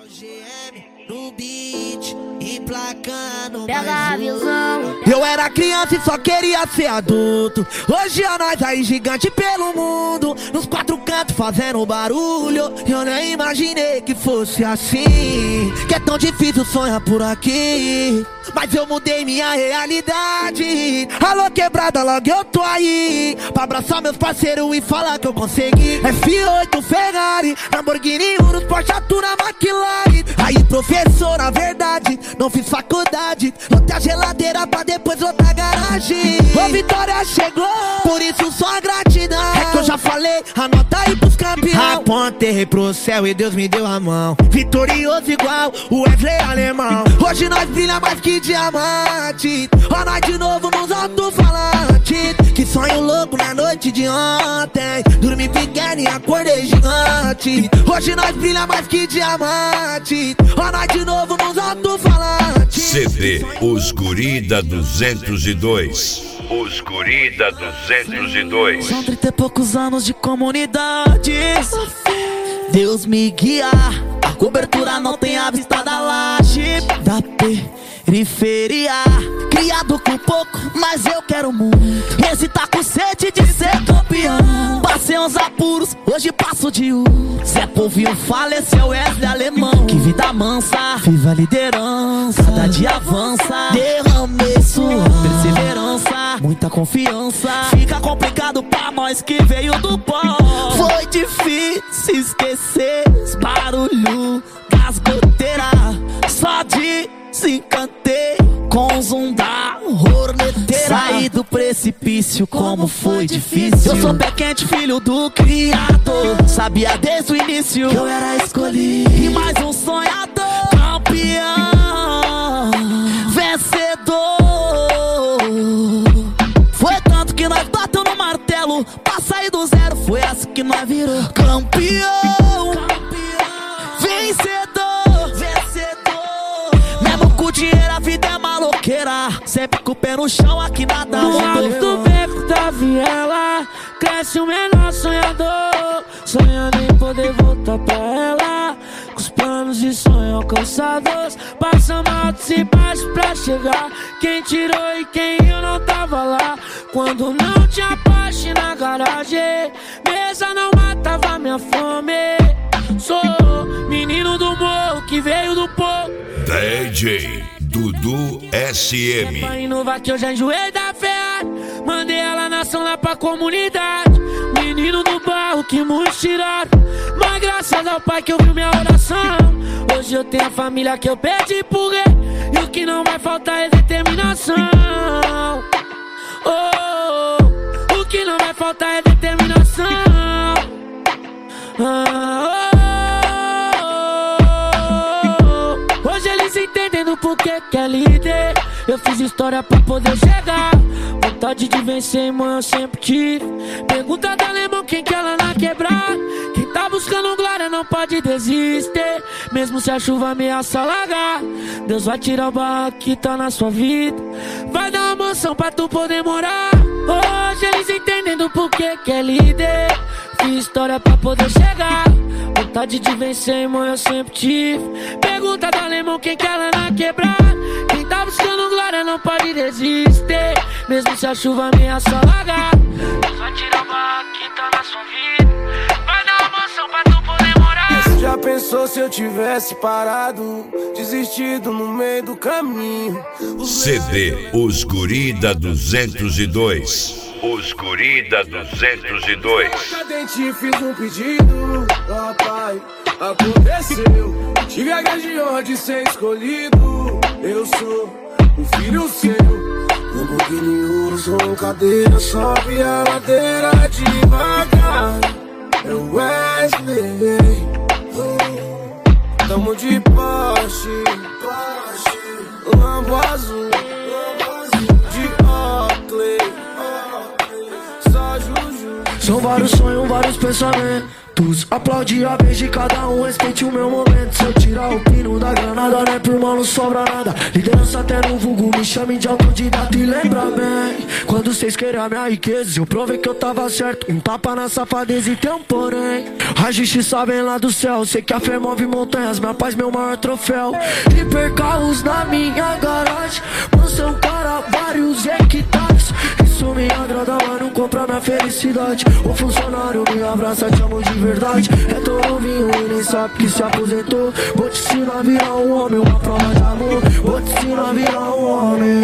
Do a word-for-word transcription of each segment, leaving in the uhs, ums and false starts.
No beat, emplacando Pega a visão. Eu era criança e só queria ser adulto. Hoje é nós aí gigante pelo mundo, nos quatro cantos fazendo barulho. Eu nem imaginei que fosse assim, que é tão difícil sonhar por aqui. Mas eu mudei minha realidade. Alô quebrada, logo eu tô aí pra abraçar meus parceiros e falar que eu consegui. F oito, Ferrari, Lamborghini, Urus, Porsche, Atura, McLaren. Aí professor, na verdade, não fiz faculdade. Lotei a geladeira pra depois lotar a garagem. Ô vitória chegou, por isso só a gratidão. É que eu já falei, anota aí pros campeões. Apontei pro céu e Deus me deu a mão. Vitorioso igual o Wesley alemão. Hoje nós brilha mais que diamante. Ó nós de novo nos alto-falantes. Que sonho louco na noite de ontem. Dormi pequeno e acordei gigante. Hoje nós brilha mais que diamante. Ó nós de novo nos alto-falantes. C D Os Guri da duzentos e dois. Os Guri da duzentos e dois. São trinta e poucos anos de comunidade. Deus me guia. A cobertura não tem a vista da laje da periferia. Criado com pouco, mas eu quero muito. Esse tá com sede de ser campeão. Passei uns apuros, hoje passo de um. Zé Povinho faleceu, Wesley alemão. Que vida mansa, viva a liderança. Cada dia avança, derramei suor, perseverança, muita confiança. Fica complicado pra nós que veio do pó. Foi difícil esquecer os barulhos das goteiras. Só de se encantei com o zoom da horneteira. Saí do precipício, como foi difícil. Eu sou pé quente, filho do criador. Sabia desde o início que eu era escolhido. E mais um sonhador, campeão, vencedor. Foi tanto que nós bateu no martelo pra sair do zero. Foi assim que nós virou campeão, vencedor, vencedor. Mesmo com dinheiro a vida é maloqueira. Sempre com o pé no chão, aqui nada no alto do beco da viela cresce o menor sonhador, sonhando em poder voltar pra ela. Com os planos e sonhos alcançados, passamos altos e baixos pra chegar. Quem tirou e quem eu não tava lá. Quando não tinha parte na garagem, mesa não matava minha fome. Sou menino do morro que veio do povo. D J Dudu S M. Pra inovar que eu já enjoei da fé. Mandei ela nação lá pra comunidade. Menino do barro que muitos tiraram, mas graças ao pai que ouviu minha oração. Hoje eu tenho a família que eu pedi por rei. E o que não vai faltar é determinação. Oh, oh, o que não vai faltar é determinação. Ah, oh, oh, hoje eles entendem do porquê que é líder. Eu fiz história pra poder chegar. Vontade de vencer, irmão, eu sempre tive. Pergunta da alemão quem quer lá na quebrada. Quem tá buscando glória não pode desistir, mesmo se a chuva ameaça alagar. Deus vai tirar o barro que tá na sua vida, vai dar uma mansão pra tu poder morar. Hoje eles entendem do porquê que é líder. Fiz história pra poder chegar. Vontade de vencer, irmão, eu sempre tive. Pergunta do alemão quem quer lá na quebrada. Quem tá buscando glória não pode desistir, mesmo se a chuva ameaça alagar. Deus vai tirar o barro que tá na sua vida, vai dar uma mansão pra tu poder morar. Você já pensou se eu tivesse parado, desistido no meio do caminho? C D Os Guri da duzentos e dois. Os Guri da duzentos e dois. Cadente, fiz um pedido, ó pai, aconteceu. Tive a grande honra de ser escolhido. Eu sou um filho seu. Lamborghini Urus com cadeira, sobe a ladeira devagar. É o Wesley, oh, tamo de Porsche, Lambo azul, de Oakley, só Juju. São vários sonhos, vários pensamentos. Aplaude a vez de cada um, respeite o meu momento. Se eu tirar tirar o pino da granada, né, por mal não sobra nada. Liderança até no vulgo, me chame de autodidata. E lembra bem, quando cês queriam a minha riqueza, eu provei que eu tava certo. Um tapa na safadeza e tem um porém. A justiça vem lá do céu, sei que a fé move montanhas, minha paz meu maior troféu. Hipercarros na minha garagem, mansão cara, vários hectares. Isso me agrada, mas não compra minha felicidade. O funcionário me abraça, te amo de verdade. É tão novinho e nem sabe que se aposentou. Vou te ensinar a virar um homem, uma prova de amor. Vou te ensinar a virar um homem,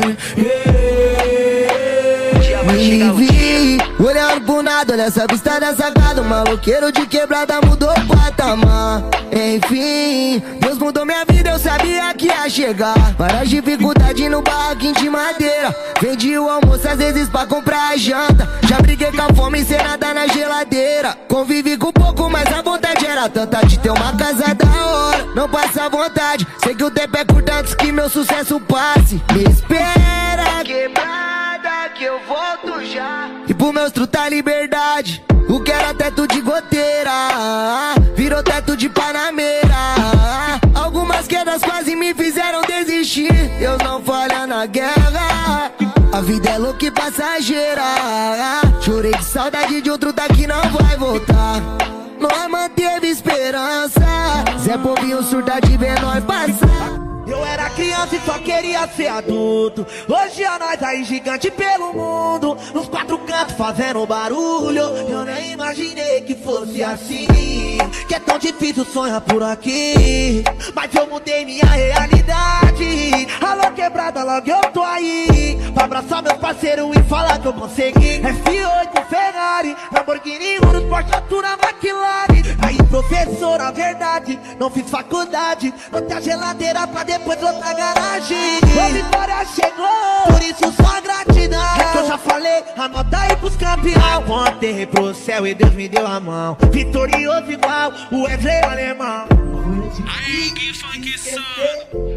yeah. Me vi olhando pro nada, olha essa vista da sacada. O maloqueiro de quebrada mudou o patamar. Enfim, Deus mudou minha vida, eu sabia que ia chegar. Várias dificuldades no barraquinho de madeira. Vendi o almoço às vezes pra comprar a janta. Já briguei com a fome sem nada na geladeira. Convivi com pouco, mas a vontade era tanta de ter uma casa da hora. Não passa vontade, sei que o tempo é curto antes que meu sucesso passe. Me espera, quebrada, que eu volto já. E pro meus truta liberdade, o que era teto de goteira virou teto de panameira. Algumas quedas quase me fizeram desistir. Deus não falha na guerra, a vida é louca e passageira. Chorei de saudade de outro daqui não vai voltar. Nós manteve esperança, Zé Povinho surda de ver nós passar. Eu era criança e só queria ser adulto. Hoje é nós aí gigante pelo mundo, nos quatro cantos fazendo barulho. Eu nem imaginei que fosse assim, que é tão difícil sonhar por aqui. Mas eu mudei minha realidade. Alô quebrada, logo eu tô aí pra abraçar meus parceiros e falar que eu consegui. F oito, Ferrari, Lamborghini, Urus, Porsche, Altura, McLaren. Aí professor, na verdade, não fiz faculdade. Não tem a geladeira pra depois outra garagem. A vitória chegou, por isso só gratidão. É que eu já falei, anota aí pros campeão. Apontei pro céu e Deus me deu a mão. Vitorioso igual o Wesley alemão. Aí, que funk só.